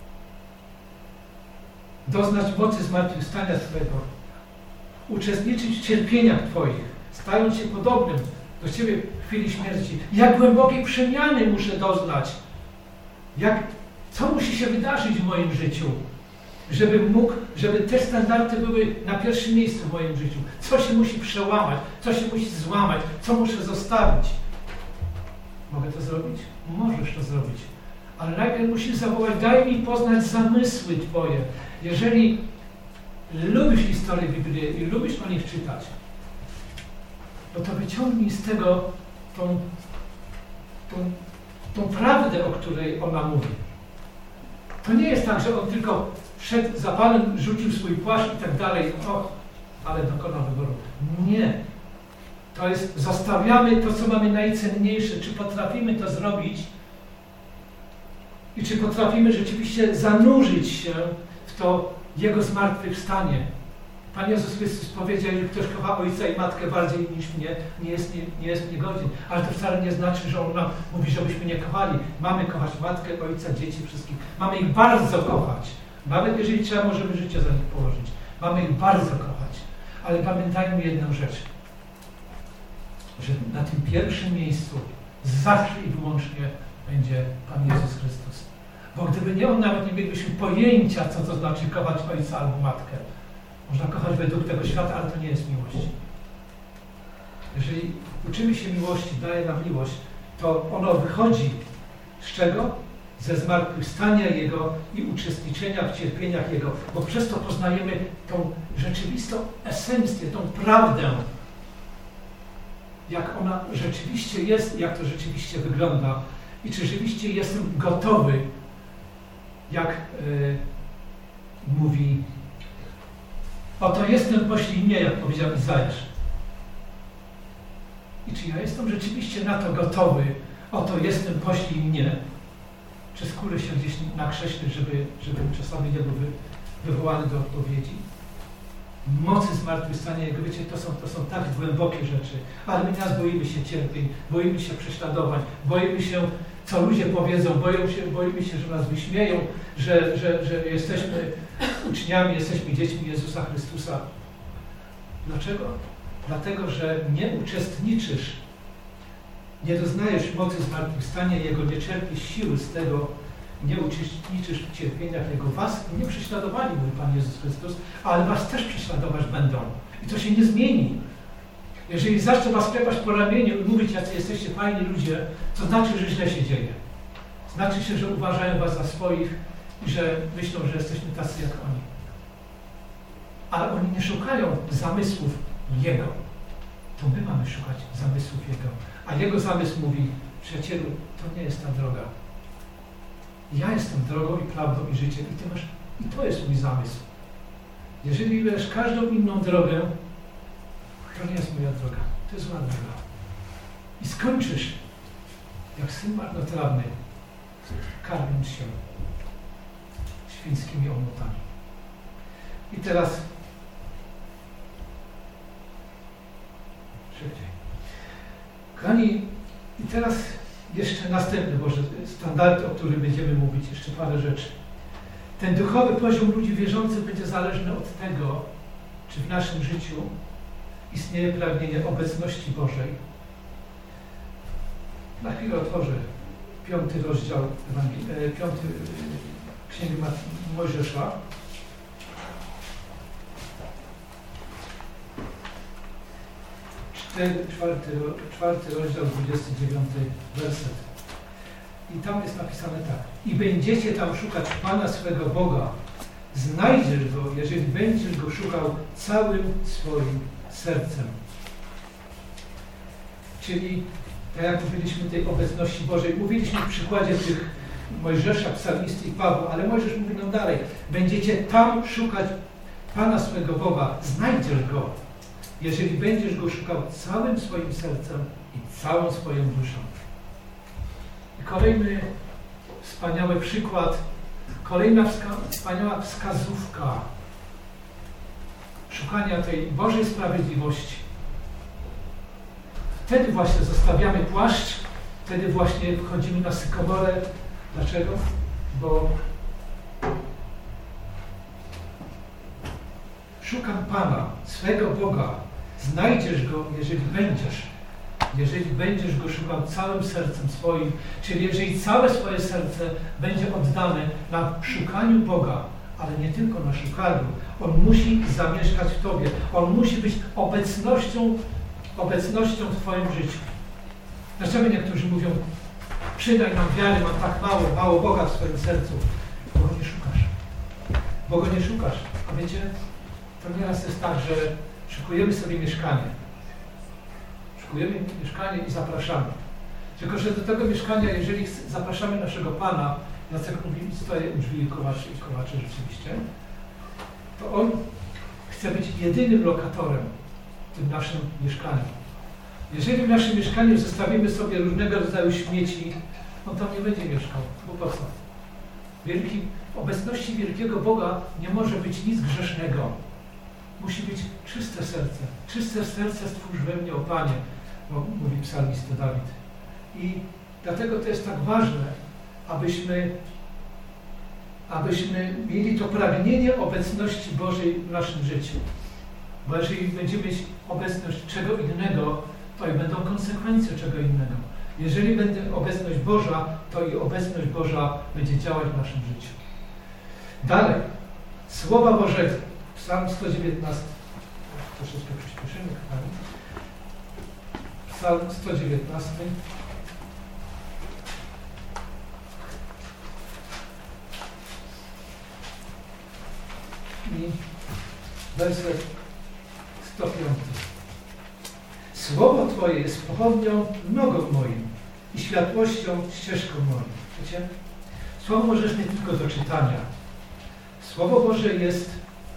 doznać mocy zmartwychwstania Twojego, uczestniczyć w cierpieniach Twoich, stając się podobnym do Ciebie w chwili śmierci. Jak głębokiej przemiany muszę doznać. Jak, co musi się wydarzyć w moim życiu, żebym mógł, żeby te standardy były na pierwszym miejscu w moim życiu. Co się musi przełamać, co się musi złamać, co muszę zostawić. Mogę to zrobić? Możesz to zrobić. Ale najpierw musisz zawołać, daj mi poznać zamysły Twoje. Jeżeli lubisz historię Biblii i lubisz o nich czytać, no to wyciągnij z tego tą, tą, tą prawdę, o której ona mówi. To nie jest tak, że on tylko wszedł za Panem, rzucił swój płaszcz i tak dalej, o, ale dokonał wyboru. Nie. To jest, zostawiamy to, co mamy najcenniejsze. Czy potrafimy to zrobić i czy potrafimy rzeczywiście zanurzyć się w to Jego zmartwychwstanie. Pan Jezus Chrystus powiedział, że ktoś kocha ojca i matkę bardziej niż mnie, nie jest, nie, nie jest niegodzien. Ale to wcale nie znaczy, że On nam mówi, żebyśmy nie kochali. Mamy kochać matkę, ojca, dzieci, wszystkich. Mamy ich bardzo kochać. Nawet jeżeli trzeba, możemy życie za nich położyć. Mamy ich bardzo kochać. Ale pamiętajmy jedną rzecz, że na tym pierwszym miejscu zawsze i wyłącznie będzie Pan Jezus Chrystus. Bo gdyby nie On, nawet nie mielibyśmy pojęcia, co to znaczy kochać ojca albo matkę. Można kochać według tego świata, ale to nie jest miłość. Jeżeli uczymy się miłości, daje nam miłość, to ono wychodzi z czego? Ze zmartwychwstania Jego i uczestniczenia w cierpieniach Jego, bo przez to poznajemy tą rzeczywistą esencję, tą prawdę, jak ona rzeczywiście jest, jak to rzeczywiście wygląda i czy rzeczywiście jestem gotowy, jak yy, mówi, oto jestem, poślij mnie, jak powiedział Izajasz. I czy ja jestem rzeczywiście na to gotowy, oto jestem, poślij mnie, czy skóry się gdzieś na krześle, żeby, żeby czasami nie był wy, wywołany do odpowiedzi. Mocy zmartwychwstania Jego, wiecie, to są, to są tak głębokie rzeczy, ale my nas boimy się cierpień, boimy się prześladowań, boimy się, co ludzie powiedzą, boją się, boimy się, że nas wyśmieją, że, że, że jesteśmy uczniami, jesteśmy dziećmi Jezusa Chrystusa. Dlaczego? Dlatego, że nie uczestniczysz, nie doznajesz mocy zmartwychwstania Jego, nie czerpiesz siły z tego, nie uczestniczysz w cierpieniach Jego. Was nie prześladowali, mówi Pan Jezus Chrystus, ale was też prześladować będą. I to się nie zmieni. Jeżeli zacznę was klepać po ramieniu i mówić, jacy jesteście fajni ludzie, to znaczy, że źle się dzieje. Znaczy się, że uważają was za swoich i że myślą, że jesteśmy tacy jak oni. Ale oni nie szukają zamysłów Jego. To my mamy szukać zamysłów Jego. A Jego zamysł mówi, przyjacielu, to nie jest ta droga. Ja jestem drogą i prawdą i życiem i ty masz, i to jest mój zamysł. Jeżeli wybierzesz każdą inną drogę, to nie jest moja droga. To jest zła droga. I skończysz jak syn marnotrawny, karmiąc się świńskimi omłotami. I teraz szybciej. Kochani, i teraz jeszcze następny Boże standard, o którym będziemy mówić, jeszcze parę rzeczy. Ten duchowy poziom ludzi wierzących będzie zależny od tego, czy w naszym życiu istnieje pragnienie obecności Bożej. Na chwilę otworzę piąty rozdział Ewangelii, piąty Księgi Mojżesza. Czwarty, czwarty rozdział, dwudziesty dziewiąty werset. I tam jest napisane tak. I będziecie tam szukać Pana swego Boga. Znajdziesz Go, jeżeli będziesz Go szukał całym swoim sercem. Czyli, tak jak mówiliśmy, tej obecności Bożej. Mówiliśmy w przykładzie tych Mojżesza, psalmisty i Pawła, ale Mojżesz mówi nam dalej. Będziecie tam szukać Pana swego Boga. Znajdziesz Go, jeżeli będziesz Go szukał całym swoim sercem i całą swoją duszą. I kolejny wspaniały przykład, kolejna wska wspaniała wskazówka szukania tej Bożej sprawiedliwości. Wtedy właśnie zostawiamy płaszcz, wtedy właśnie wchodzimy na sykomorę. Dlaczego? Bo szukam Pana, swego Boga. Znajdziesz Go, jeżeli będziesz. Jeżeli będziesz Go szukał całym sercem swoim, czyli jeżeli całe swoje serce będzie oddane na szukaniu Boga, ale nie tylko na szukaniu. On musi zamieszkać w Tobie. On musi być obecnością, obecnością w Twoim życiu. Dlaczego niektórzy mówią, przydaj nam wiary, mam tak mało, mało Boga w swoim sercu. Bo Go nie szukasz. Bo Go nie szukasz. A wiecie, to nieraz jest tak, że szykujemy sobie mieszkanie. Szykujemy mieszkanie i zapraszamy. Tylko że do tego mieszkania, jeżeli zapraszamy naszego Pana, Jacek mówi, stoję u drzwi kowaczy i kowaczy rzeczywiście, to On chce być jedynym lokatorem w tym naszym mieszkaniu. Jeżeli w naszym mieszkaniu zostawimy sobie różnego rodzaju śmieci, On tam nie będzie mieszkał. Bo po co? Wielki, w obecności wielkiego Boga nie może być nic grzesznego. Musi być czyste serce. Czyste serce stwórz we mnie, o Panie, mówi psalmista Dawid. I dlatego to jest tak ważne, abyśmy, abyśmy mieli to pragnienie obecności Bożej w naszym życiu. Bo jeżeli będziemy mieć obecność czego innego, to i będą konsekwencje czego innego. Jeżeli będzie obecność Boża, to i obecność Boża będzie działać w naszym życiu. Dalej, Słowa Bożego. Psalm sto dziewiętnasty. Troszeczkę przyspieszymy. Psalm sto dziewiętnasty. I werset sto piąty. Słowo Twoje jest pochodnią nogą moim i światłością ścieżką moją. Wiecie? Słowo Boże jest nie tylko do czytania. Słowo Boże jest,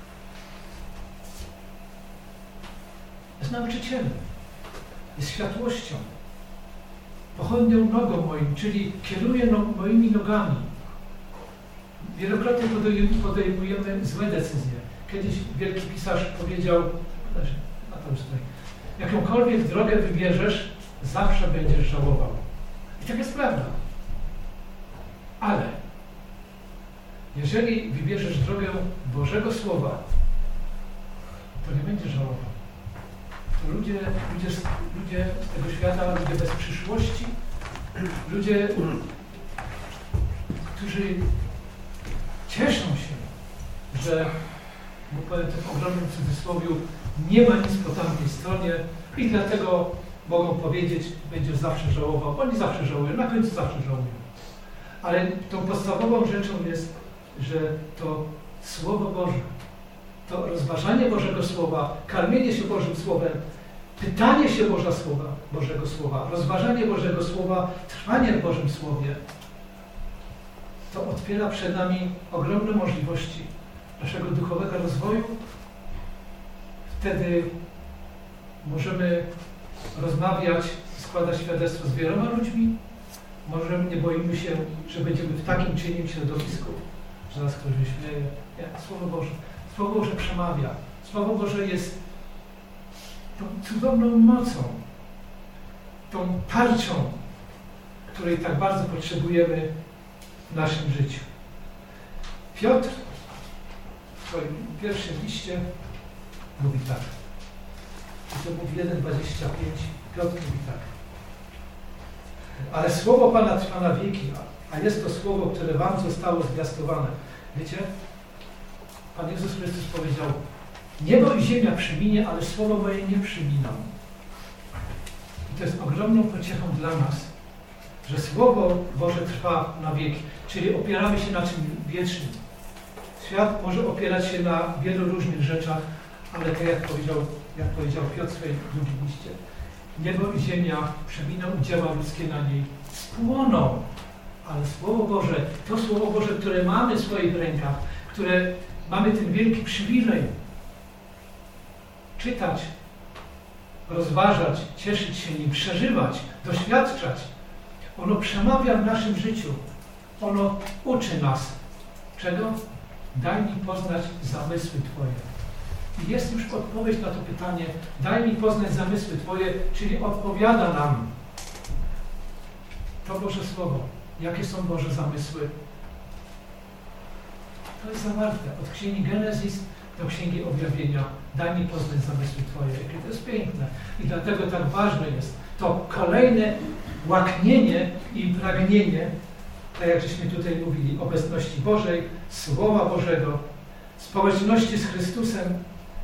jest nauczycielem, jest światłością, pochodnią nogą moim, czyli kieruje no, moimi nogami. Wielokrotnie podejmujemy złe decyzje. Kiedyś wielki pisarz powiedział, na tam stoi, jakąkolwiek drogę wybierzesz, zawsze będziesz żałował. I tak jest prawda. Ale jeżeli wybierzesz drogę Bożego Słowa, to nie będziesz żałował. To ludzie, ludzie, ludzie z tego świata, ludzie bez przyszłości, ludzie, którzy cieszą się, że, bo powiem tym ogromnym cudzysłowiu, nie ma nic po tamtej stronie i dlatego mogą powiedzieć, będziesz zawsze żałował. Oni zawsze żałują, na końcu zawsze żałują. Ale tą podstawową rzeczą jest, że to Słowo Boże, to rozważanie Bożego Słowa, karmienie się Bożym Słowem, pytanie się Boża Słowa, Bożego Słowa, rozważanie Bożego Słowa, trwanie w Bożym Słowie, to otwiera przed nami ogromne możliwości naszego duchowego rozwoju. Wtedy możemy rozmawiać, składać świadectwo z wieloma ludźmi. Możemy, nie boimy się, że będziemy w takim czy innym środowisku, że nas ktoś wyśmieje. Nie, Słowo Boże. Słowo Boże przemawia. Słowo Boże jest tą cudowną mocą, tą tarczą, której tak bardzo potrzebujemy w naszym życiu. Piotr w swoim pierwszym liście mówi tak. I to mówi jeden dwadzieścia pięć. Piotr mówi tak. Ale słowo Pana trwa na wieki, a jest to słowo, które wam zostało zwiastowane. Wiecie? Pan Jezus Chrystus powiedział, niebo i ziemia przeminie, ale słowo moje nie przeminą. I to jest ogromną pociechą dla nas, że Słowo Boże trwa na wieki, czyli opieramy się na czym wiecznym. Świat może opierać się na wielu różnych rzeczach, ale tak jak powiedział, jak powiedział Piotr w swoim drugim liście, niebo i ziemia przeminą i dzieła ludzkie na niej spłoną. Ale Słowo Boże, to Słowo Boże, które mamy w swoich rękach, które mamy ten wielki przywilej czytać, rozważać, cieszyć się nim, przeżywać, doświadczać. Ono przemawia w naszym życiu. Ono uczy nas. Czego? Daj mi poznać zamysły Twoje. I jest już odpowiedź na to pytanie. Daj mi poznać zamysły Twoje, czyli odpowiada nam to Boże Słowo. Jakie są Boże zamysły? To jest zawarte od Księgi Genezis do Księgi Objawienia. Daj mi poznać zamysły Twoje. Jakie to jest piękne. I dlatego tak ważne jest to kolejne łaknienie i pragnienie, tak jak żeśmy tutaj mówili, obecności Bożej, Słowa Bożego, społeczności z Chrystusem.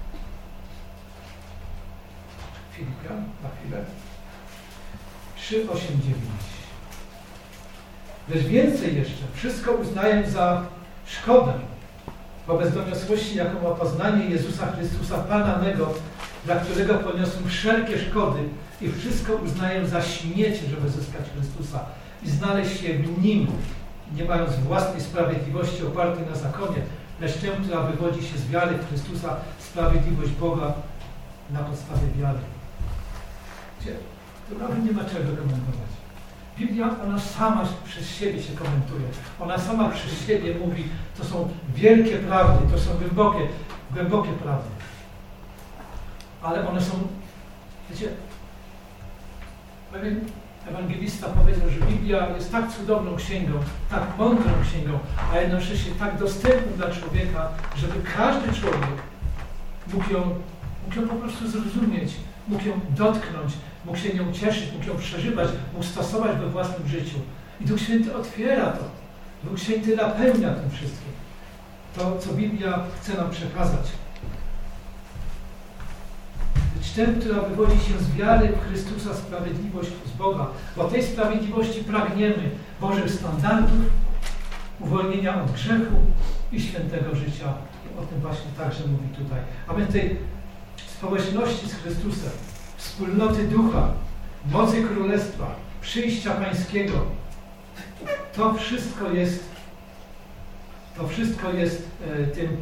Filipian, na chwilę. trzy, osiem, dziewięć. Lecz więcej jeszcze, wszystko uznaję za szkodę wobec doniosłości, jaką ma poznanie Jezusa Chrystusa, Pana mego, dla którego poniosłem wszelkie szkody i wszystko uznaję za śmiecie, żeby zyskać Chrystusa i znaleźć się w Nim, nie mając własnej sprawiedliwości opartej na zakonie, lecz tę, która wywodzi się z wiary w Chrystusa, sprawiedliwość Boga na podstawie wiary. Gdzie? Tu nawet nie ma czego komentować. Biblia, ona sama przez siebie się komentuje. Ona sama przez siebie mówi, to są wielkie prawdy, to są głębokie, głębokie prawdy. Ale one są, wiecie, pewien ewangelista powiedział, że Biblia jest tak cudowną księgą, tak mądrą księgą, a jednocześnie tak dostępną dla człowieka, żeby każdy człowiek mógł ją, mógł ją po prostu zrozumieć, mógł ją dotknąć, mógł się nią cieszyć, mógł ją przeżywać, mógł stosować we własnym życiu. I Duch Święty otwiera to. Duch Święty napełnia tym wszystkim. To, co Biblia chce nam przekazać. Lecz ten, która wywodzi się z wiary w Chrystusa, sprawiedliwość z Boga. Bo tej sprawiedliwości pragniemy Bożych standardów, uwolnienia od grzechu i świętego życia. I o tym właśnie także mówi tutaj. A my tej społeczności z Chrystusem, wspólnoty Ducha, mocy Królestwa, przyjścia Pańskiego. To wszystko jest, to wszystko jest e, tym,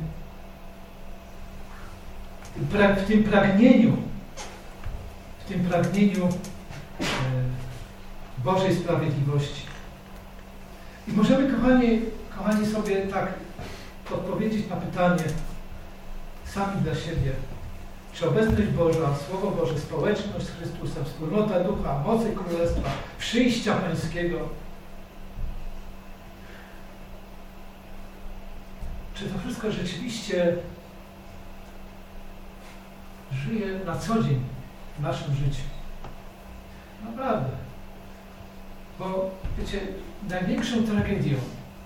tym pra, w tym pragnieniu, w tym pragnieniu e, Bożej sprawiedliwości. I możemy, kochani, kochani, sobie tak odpowiedzieć na pytanie sami dla siebie. Czy obecność Boża, Słowo Boże, społeczność z Chrystusem, wspólnota Ducha, mocy Królestwa, przyjścia Pańskiego, czy to wszystko rzeczywiście żyje na co dzień w naszym życiu? Naprawdę. Bo, wiecie, największą tragedią,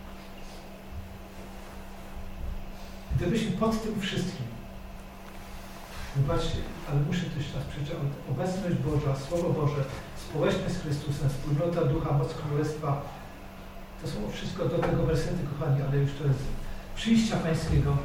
gdybyśmy pod tym wszystkim, zobaczcie, ale muszę to jeszcze raz przeczytać. Obecność Boża, Słowo Boże, społeczność z Chrystusem, wspólnota Ducha, moc Królestwa. To są wszystko do tego wersety, kochani, ale już to jest przyjścia Pańskiego.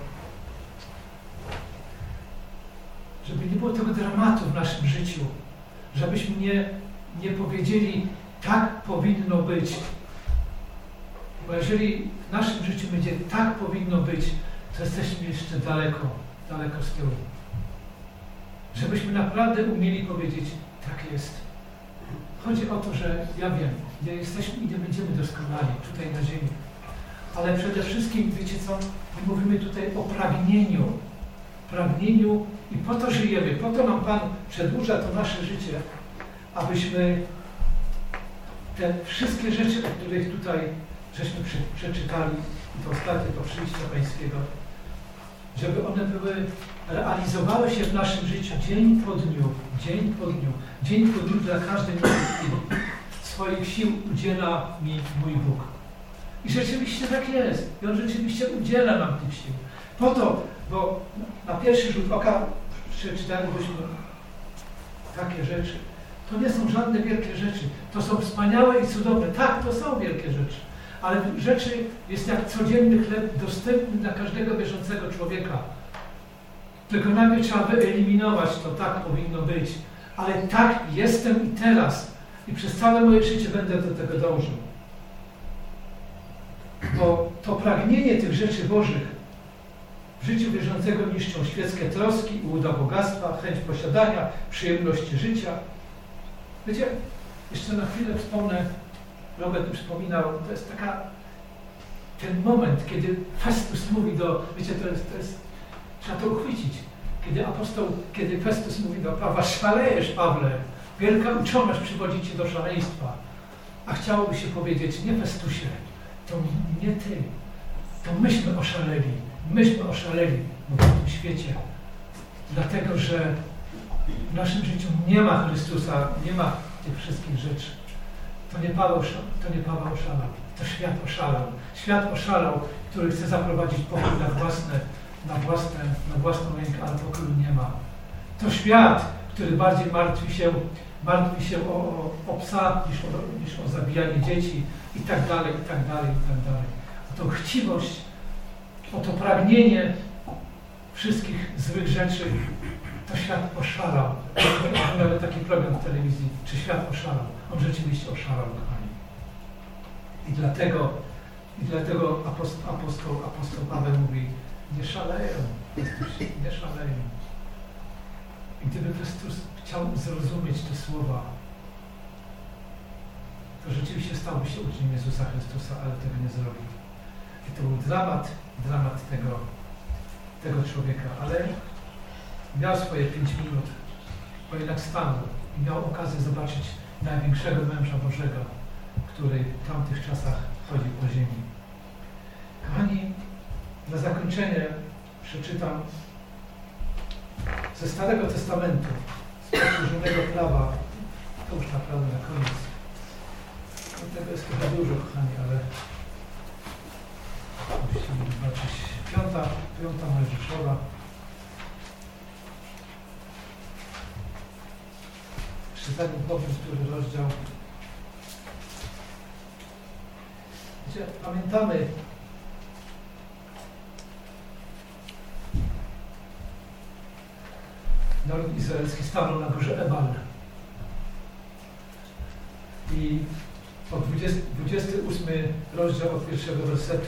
Żeby nie było tego dramatu w naszym życiu. Żebyśmy nie, nie powiedzieli, tak powinno być. Bo jeżeli w naszym życiu będzie tak powinno być, to jesteśmy jeszcze daleko, daleko z tyłu. Żebyśmy naprawdę umieli powiedzieć, tak jest. Chodzi o to, że ja wiem, nie jesteśmy i nie będziemy doskonali tutaj na ziemi. Ale przede wszystkim, wiecie co, my mówimy tutaj o pragnieniu. Pragnieniu i po to żyjemy, po to nam Pan przedłuża to nasze życie, abyśmy te wszystkie rzeczy, o których tutaj żeśmy przeczytali, i to ostatnie, to przyjścia Pańskiego, żeby one były, realizowały się w naszym życiu dzień po dniu, dzień po dniu, dzień po dniu dla każdej chwili. Swoich sił udziela mi mój Bóg. I rzeczywiście tak jest. I On rzeczywiście udziela nam tych sił. Po to, bo na pierwszy rzut oka przeczytalibyśmy takie rzeczy. To nie są żadne wielkie rzeczy. To są wspaniałe i cudowne. Tak, to są wielkie rzeczy. Ale rzeczy jest jak codzienny chleb dostępny dla każdego wierzącego człowieka. Tylko najpierw trzeba wyeliminować to, tak powinno być. Ale tak jestem i teraz. I przez całe moje życie będę do tego dążył. Bo to pragnienie tych rzeczy Bożych, W życiu wierzącego niszczą świeckie troski, ułuda bogactwa, chęć posiadania, przyjemności życia. Wiecie, jeszcze na chwilę wspomnę, Robert mi przypominał, to jest taka, ten moment, kiedy Festus mówi do, wiecie, to jest, to jest trzeba to uchwycić. Kiedy apostoł, kiedy Festus mówi do Pawła, szalejesz, Pawle, wielka uczoność przywodzi cię do szaleństwa. A chciałoby się powiedzieć, nie Festusie, to nie ty, to myśmy oszaleli, myśmy oszaleli w tym świecie. Dlatego, że w naszym życiu nie ma Chrystusa, nie ma tych wszystkich rzeczy. To nie Paweł, to nie Paweł oszalał, to świat oszalał. Świat oszalał, który chce zaprowadzić pokój na własne, na własne, na własną rękę, ale pokoju nie ma. To świat, który bardziej martwi się, martwi się o, o, o psa niż o, niż o zabijanie dzieci i tak dalej, i tak dalej, i tak dalej. O tą chciwość, o to pragnienie wszystkich złych rzeczy, to świat oszalał. Był nawet taki program w telewizji, czy świat oszalał. On rzeczywiście oszalał, kochani. I dlatego, i dlatego apostoł, apostoł, apostoł Paweł mówi, nie szaleją, nie szaleją. I gdyby Chrystus chciał zrozumieć te słowa, to rzeczywiście stałby się uczniem Jezusa Chrystusa, ale tego nie zrobił. I to był dramat, dramat tego, tego człowieka, ale miał swoje pięć minut, bo jednak stanął i miał okazję zobaczyć największego męża Bożego, który w tamtych czasach chodził po ziemi. Kochani, na zakończenie przeczytam ze Starego Testamentu, z powtórzonego prawa, to już naprawdę na koniec. No, tego jest trochę dużo, kochani, ale musimy zobaczyć. Piąta, piąta Mojżeszowa. Jeszcze zanim powiem, który rozdział. Wiecie, pamiętamy, naród izraelski stanął na górze Ebal. I od dwudziesty ósmy rozdział od pierwszego wersetu.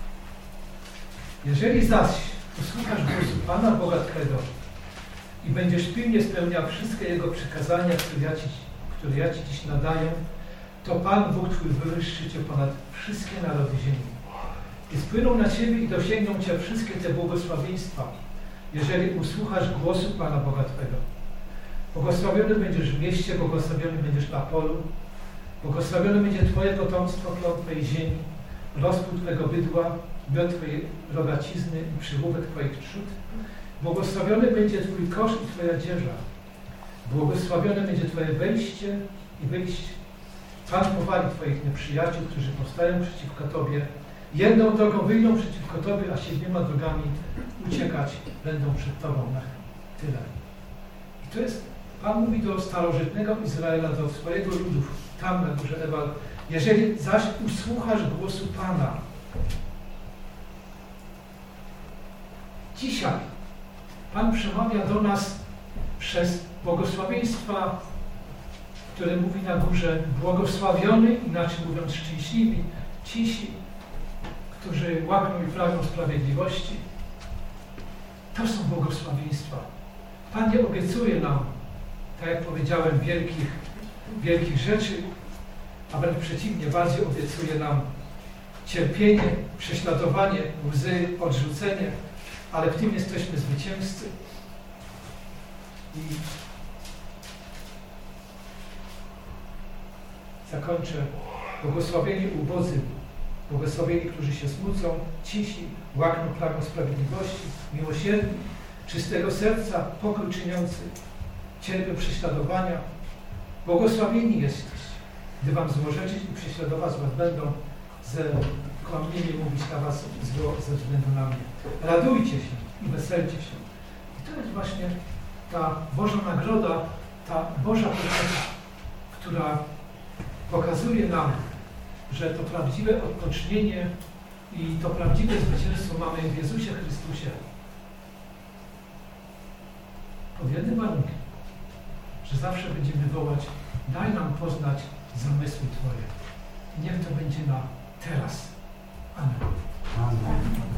Jeżeli zaś usłuchasz głosu Pana Boga Twego i będziesz pilnie spełniał wszystkie Jego przykazania, które ja Ci, które ja ci dziś nadaję, to Pan Bóg Twój wywyższy Cię ponad wszystkie narody ziemi. I spłyną na Ciebie i dosięgną Cię wszystkie te błogosławieństwa, jeżeli usłuchasz głosu Pana Boga Twego. Błogosławiony będziesz w mieście, błogosławiony będziesz na polu, błogosławione będzie Twoje potomstwo, plon Twojej ziemi, rozpód Twego bydła, miod Twojej rogacizny i przywódek Twoich trzód. Błogosławiony będzie Twój kosz i Twoja dzieża. Błogosławione będzie Twoje wejście i wyjście. Pan powali Twoich nieprzyjaciół, którzy powstają przeciwko Tobie. Jedną drogą wyjdą przeciwko Tobie, a siedmioma drogami uciekać będą przed Tobą. Na tyle. I to jest, Pan mówi do starożytnego Izraela, do swojego ludu, tam na górze Ebal, jeżeli zaś usłuchasz głosu Pana. Dzisiaj Pan przemawia do nas przez błogosławieństwa, które mówi na górze błogosławiony, inaczej mówiąc szczęśliwi, cisi, którzy łakną i pragną sprawiedliwości. To są błogosławieństwa. Pan nie obiecuje nam, tak jak powiedziałem, wielkich, wielkich rzeczy, a wręcz przeciwnie, bardziej obiecuje nam cierpienie, prześladowanie, łzy, odrzucenie, ale w tym jesteśmy zwycięzcy. I zakończę. Błogosławieni ubodzy, błogosławieni, którzy się smucą, cisi, łakną pragną sprawiedliwości, miłosierni, czystego serca, pokój czyniący, cierpią prześladowania. Błogosławieni jesteś, gdy wam złorzeczyć i prześladować was będą, ze kłamliwie mówić na was zło ze względu na mnie. Radujcie się i weselcie się. I to jest właśnie ta Boża nagroda, ta Boża potrzeba, która pokazuje nam, że to prawdziwe odpocznienie i to prawdziwe zwycięstwo mamy w Jezusie Chrystusie. Pod jednym warunkiem, że zawsze będziemy wołać, daj nam poznać zamysły Twoje. Niech to będzie na teraz. Amen. Amen.